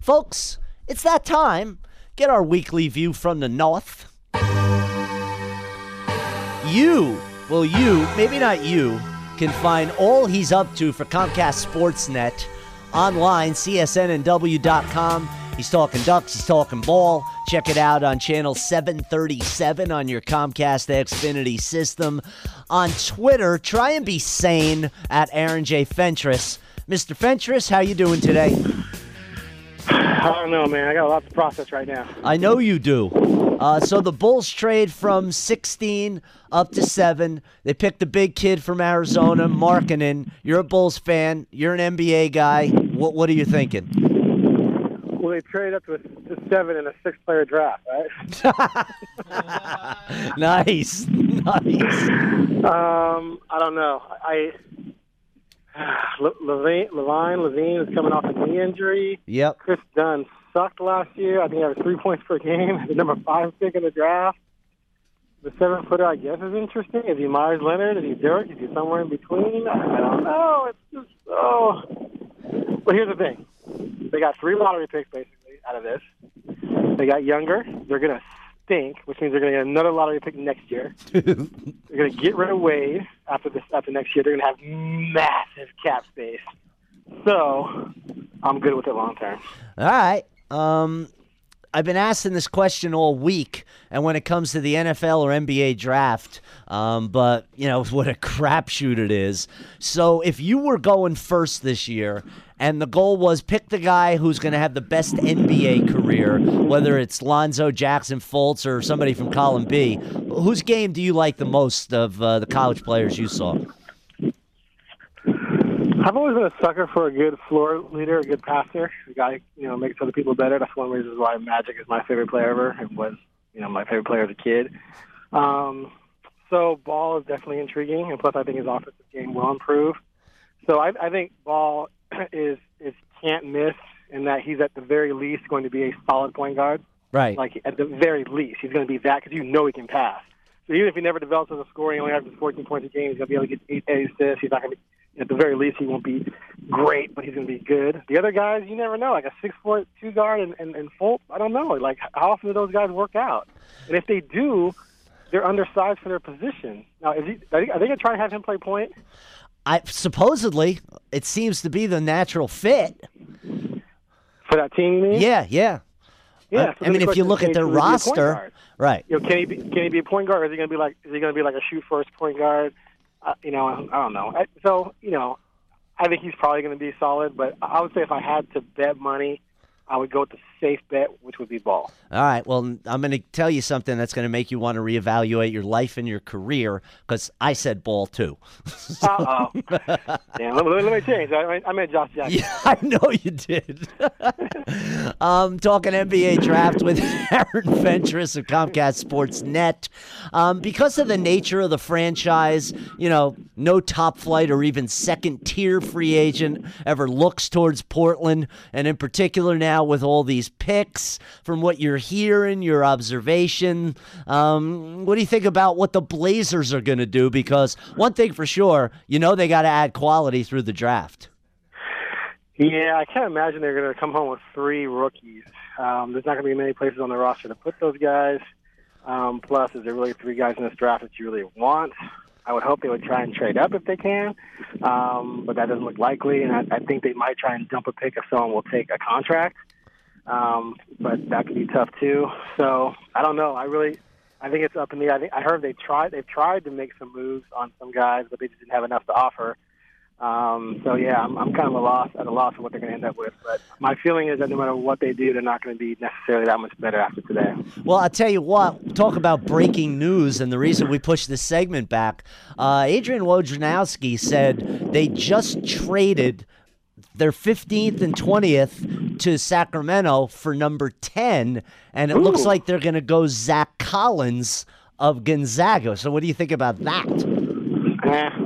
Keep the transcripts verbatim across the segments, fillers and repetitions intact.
Folks, it's that time. Get our weekly view from the north. You, well you, maybe not you, can find all he's up to for Comcast Sportsnet online, C S N N W dot com. He's talking Ducks, he's talking ball. Check it out on channel seven thirty-seven on your Comcast Xfinity system. On Twitter, try and be sane at Aaron J. Fentress. Mister Fentress, how you doing today? I don't know, man. I got a lot to process right now. I know you do. Uh, so the Bulls trade from sixteen up to seven. They picked the big kid from Arizona, Markkanen. You're a Bulls fan. You're an N B A guy. What What are you thinking? Well, they traded up to, a, to seven in a six-player draft, right? Nice, nice. Um, I don't know. I Levine, Levine, Levine is coming off a knee injury. Yep. Chris Dunn sucked last year. I think he had three points per game. The number five pick in the draft. The seven-footer, I guess, is interesting. Is he Myers Leonard? Is he Dirk? Is he somewhere in between? I don't know. It's just, oh. But here's the thing. They got three lottery picks, basically, out of this. They got younger. They're going to stink, which means they're going to get another lottery pick next year. They're going to get rid of Wade after this. After next year. They're going to have massive cap space. So I'm good with it long term. All right. Um, I've been asking this question all week, and when it comes to the N F L or N B A draft, um, but, you know, what a crapshoot it is. So if you were going first this year, and the goal was pick the guy who's going to have the best N B A career, whether it's Lonzo, Jackson, Fultz, or somebody from Column B, whose game do you like the most of uh, the college players you saw? I've always been a sucker for a good floor leader, a good passer, a guy, you know, makes other people better. That's one reason why Magic is my favorite player ever and was, you know, my favorite player as a kid. Um, so Ball is definitely intriguing, and plus I think his offensive game will improve. So I, I think Ball is is can't miss in that he's at the very least going to be a solid point guard. Right. Like at the very least, he's going to be that because you know he can pass. So even if he never develops as a scorer, he only averages fourteen points a game. He's going to be able to get eight, eight assists. He's not going to be, at the very least, he won't be great, but he's going to be good. The other guys, you never know. Like a six foot two guard and, and, and Fultz, I don't know. Like how often do those guys work out? And if they do, they're undersized for their position. Now, is he, are they going to try to have him play point? I supposedly it seems to be the natural fit for that team. You mean? Yeah, yeah. Yeah. I, I mean, if you look at their roster, right? You know, can he be, can he be a point guard, or is he going to be like is he going to be like a shoot first point guard? Uh, you know, I, I don't know. I, so you know, I think he's probably going to be solid. But I would say if I had to bet money, I would go with the safe bet, which would be Ball. All right. Well, I'm going to tell you something that's going to make you want to reevaluate your life and your career, because I said Ball too. So. Uh-oh. Damn, let, let me change. I, I meant Josh Jackson. Yeah, I know you did. um, talking N B A draft with Aaron Fentress of Comcast Sportsnet. Um, because of the nature of the franchise, you know, no top flight or even second tier free agent ever looks towards Portland, and in particular now with all these picks, from what you're hearing, your observation, um, what do you think about what the Blazers are going to do? Because one thing for sure, you know they got to add quality through the draft. Yeah, I can't imagine they're going to come home with three rookies. Um, there's not going to be many places on the roster to put those guys. Um, plus, is there really three guys in this draft that you really want? I would hope they would try and trade up if they can, um, but that doesn't look likely. And I, I think they might try and dump a pick if someone will take a contract, um, but that could be tough too. So I don't know. I really, I think it's up in the. I think I heard they tried. They've tried to make some moves on some guys, but they just didn't have enough to offer. Um, so yeah, I'm, I'm kind of a loss at a loss of what they're going to end up with. But my feeling is that no matter what they do, they're not going to be necessarily that much better after today. Well, I'll tell you what, talk about breaking news, and the reason we pushed this segment back, uh, Adrian Wojnarowski said they just traded their fifteenth and twentieth to Sacramento for number ten, and it Ooh. looks like they're going to go Zach Collins of Gonzaga. So what do you think about that? Eh.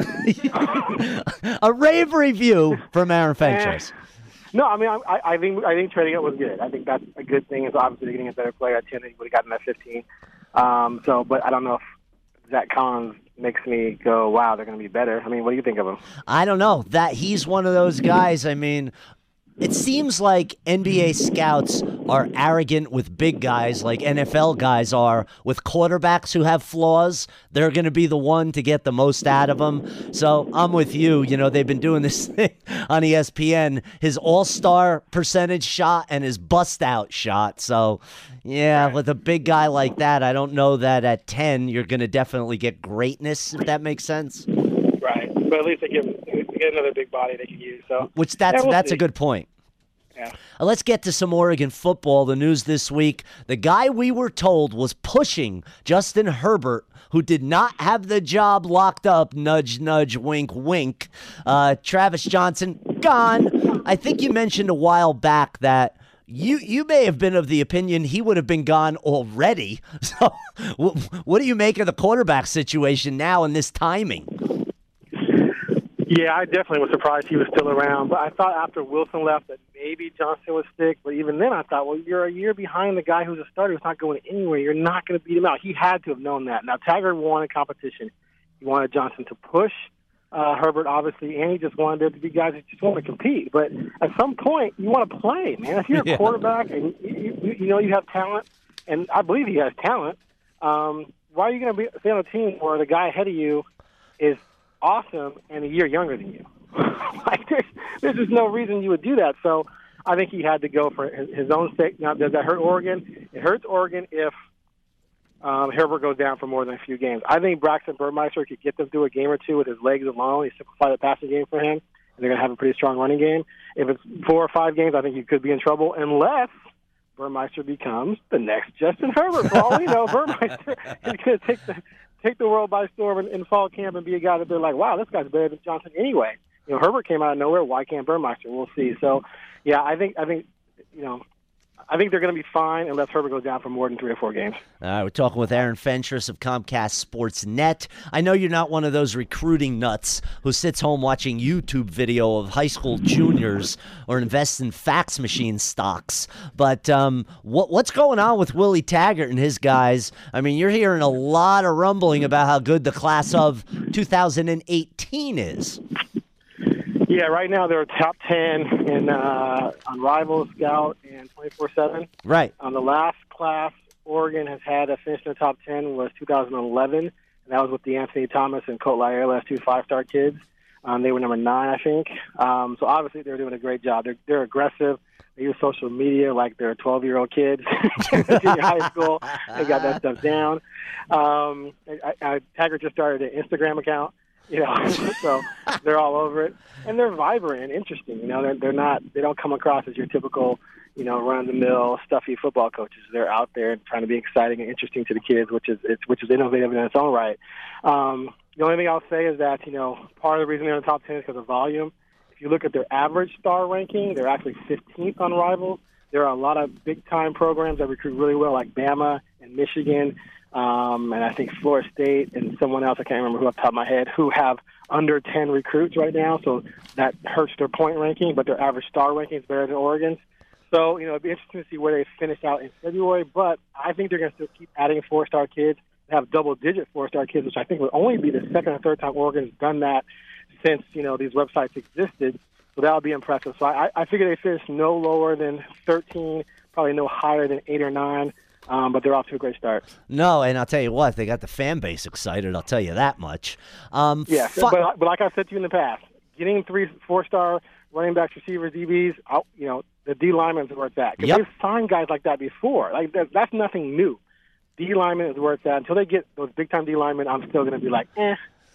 A rave review from Aaron Fentress. Eh. No, I mean, I, I think I think trading it was good. I think that's a good thing. Is obviously they're getting a better player at ten than he would have gotten at fifteen. Um, so, but I don't know if Zach Collins makes me go, wow, they're going to be better. I mean, what do you think of him? I don't know. That he's one of those guys. I mean, It seems like N B A scouts are arrogant with big guys like N F L guys are with quarterbacks who have flaws. They're going to be the one to get the most out of them. So I'm with you. You know, they've been doing this thing on E S P N, his all-star percentage shot and his bust-out shot. So, yeah, Right. with a big guy like that, I don't know that at ten you're going to definitely get greatness, if that makes sense. Right. But at least they give they get another big body they can use. So Which that's yeah, we'll that's see. a good point. Yeah. Uh, Let's get to some Oregon football. The news this week, the guy we were told was pushing Justin Herbert, who did not have the job locked up, nudge, nudge, wink, wink. Uh, Travis Johnson, gone. I think you mentioned a while back that you you may have been of the opinion he would have been gone already. So wh- what do you make of the quarterback situation now and this timing? Yeah, I definitely was surprised he was still around. But I thought after Wilson left that maybe Johnson would stick. But even then, I thought, well, you're a year behind the guy who's a starter who's not going anywhere. You're not going to beat him out. He had to have known that. Now, Taggart wanted competition. He wanted Johnson to push uh, Herbert, obviously, and he just wanted there to be guys that just want to compete. But at some point, you want to play, man. If you're a Yeah. quarterback and you, you, you know you have talent, and I believe he has talent, um, why are you going to be stay on a team where the guy ahead of you is awesome and a year younger than you? Like, there's, there's just no reason you would do that. So I think he had to go for his, his own sake. Now, does that hurt Oregon? It hurts Oregon if um, Herbert goes down for more than a few games. I think Braxton Burmeister could get them through a game or two with his legs alone. He simplified the passing game for him, and they're going to have a pretty strong running game. If it's four or five games, I think he could be in trouble unless Burmeister becomes the next Justin Herbert. For all we know, Burmeister is going to take the take the world by storm in, in fall camp and be a guy that they're like, wow, this guy's better than Johnson anyway. You know, Herbert came out of nowhere. Why can't Burmeister? We'll see. So, yeah, I think I think you know, I think they're going to be fine unless Herbert goes down for more than three or four games. All right, we're talking with Aaron Fentress of Comcast Sports Net. I know you're not one of those recruiting nuts who sits home watching YouTube video of high school juniors or invests in fax machine stocks, but um, what, what's going on with Willie Taggart and his guys? I mean, you're hearing a lot of rumbling about how good the class of two thousand eighteen is. Yeah, right now they're top ten in uh, on Rival, Scout, and twenty-four seven. Right. On the last class Oregon has had a finish in the top ten was two thousand eleven, and that was with the Anthony Thomas and Colt Laela, two five-star kids. Um, they were number nine, I think. Um, so obviously they're doing a great job. They're they're aggressive. They use social media like they're twelve-year-old kids in high school. They got that stuff down. Um, I, I, Taggart just started an Instagram account. You know, so they're all over it, and they're vibrant and interesting. You know, they're they're not they don't come across as your typical, you know, run-of-the-mill stuffy football coaches. They're out there and trying to be exciting and interesting to the kids, which is it's which is innovative in its own right. Um, the only thing I'll say is that you know part of the reason they're in the top ten is because of volume. If you look at their average star ranking, they're actually fifteenth on Rivals. There are a lot of big-time programs that recruit really well, like Bama and Michigan. Um, and I think Florida State and someone else, I can't remember who off the top of my head, who have under ten recruits right now. So that hurts their point ranking, but their average star ranking is better than Oregon's. So, you know, it'd be interesting to see where they finish out in February. But I think they're going to still keep adding four-star kids. They have double-digit four-star kids, which I think would only be the second or third time Oregon's done that since, you know, these websites existed. So that would be impressive. So I, I figure they finish no lower than thirteen, probably no higher than eight or nine. Um, but they're off to a great start. No, and I'll tell you what, they got the fan base excited. I'll tell you that much. Um, Yeah, fu- but, but like I said to you in the past, getting three, four-star running backs, receivers, D Bs, out, you know, the D linemen is where it's at. Because Yep. they've signed guys like that before. Like that, that's nothing new. D linemen is where it's at. Until they get those big-time D linemen, I'm still going to be like, eh.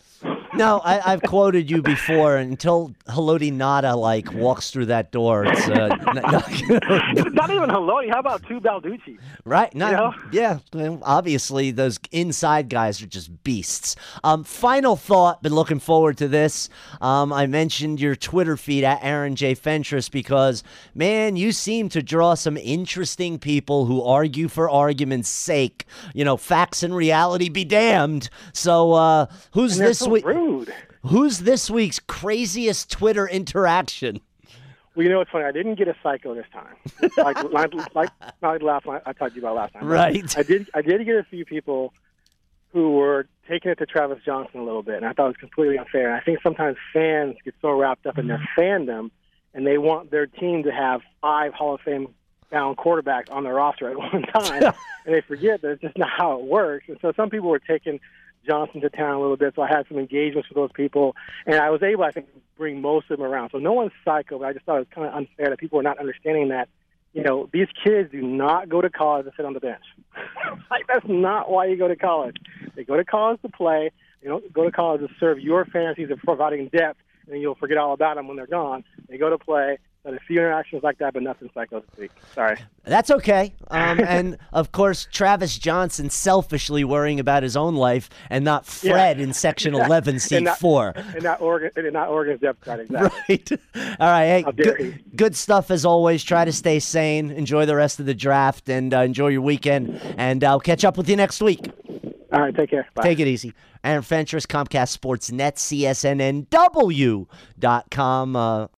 No, I, I've quoted you before. Until Haloti Nada like walks through that door, it's uh, n- It's not even Haloti. How about two Balducci? right. Not, You know? Yeah, well, obviously those inside guys are just beasts. Um, final thought. Been looking forward to this. Um, I mentioned your Twitter feed at Aaron J Fentress because man, you seem to draw some interesting people who argue for argument's sake. You know, facts and reality be damned. So uh, who's And they're this so week? rude. Who's this week's craziest Twitter interaction? Well, you know what's funny? I didn't get a psycho this time. Like, like, like not last time I talked to you about last time. Right. I did. I did get a few people who were taking it to Travis Johnson a little bit, and I thought it was completely unfair. And I think sometimes fans get so wrapped up in their fandom and they want their team to have five Hall of Fame bound quarterbacks on their roster at one time, and they forget that it's just not how it works. And so some people were taking Johnson to town a little bit, so I had some engagements with those people, and I was able, I think, to bring most of them around. So no one's psycho, but I just thought it was kind of unfair that people were not understanding that, you know, these kids do not go to college to sit on the bench. Like, that's not why you go to college. They go to college to play. They don't go to college to serve your fantasies of providing depth, and then you'll forget all about them when they're gone. They go to play. Had a few interactions like that, but nothing psycho this week. Sorry. That's okay. Um, and, of course, Travis Johnson selfishly worrying about his own life and not Fred yeah. in Section eleven, Seat and not, four. And not Oregon, and not Oregon's depth chart, exactly. Right. All right. Hey, good, good stuff as always. Try to stay sane. Enjoy the rest of the draft, and uh, enjoy your weekend. And I'll catch up with you next week. All right. Take care. Bye. Take it easy. Aaron Fentress, Comcast Sports Net, C S N N W dot com. Uh,